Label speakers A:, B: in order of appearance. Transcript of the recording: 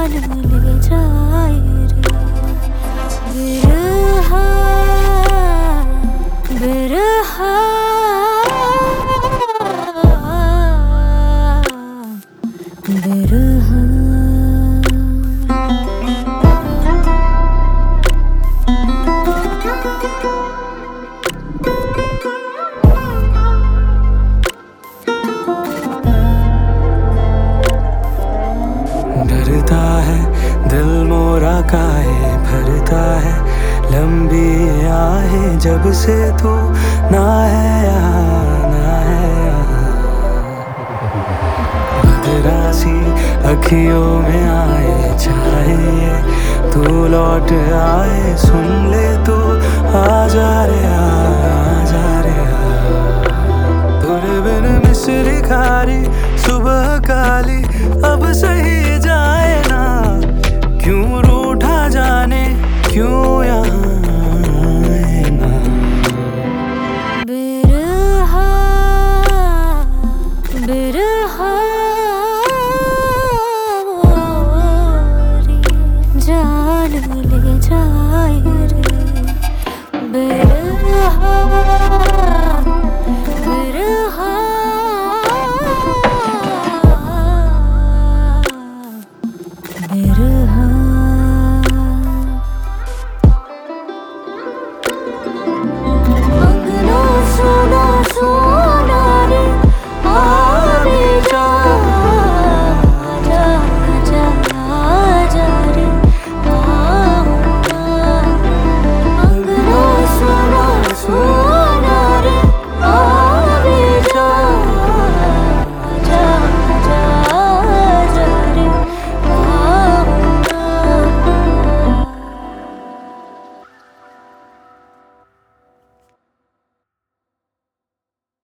A: जान ले जाए रे। बिरहा बिरहा बिरहा।
B: डरता है दिल मोरा काहे भरता है, लंबी आहें जब से तो ना है यहाँ ना है यहाँ। बदरासी अखियों में आए चाहे तू लौट आए, सुन ले तो आ जा रे आ जा रे तेरे बिन मिस्री खारी सुबह काली अब सही जाए ना, क्यों रूठा जाने क्यों यहाँ है ना।
A: बिरहा बिरहा जान ले जाए।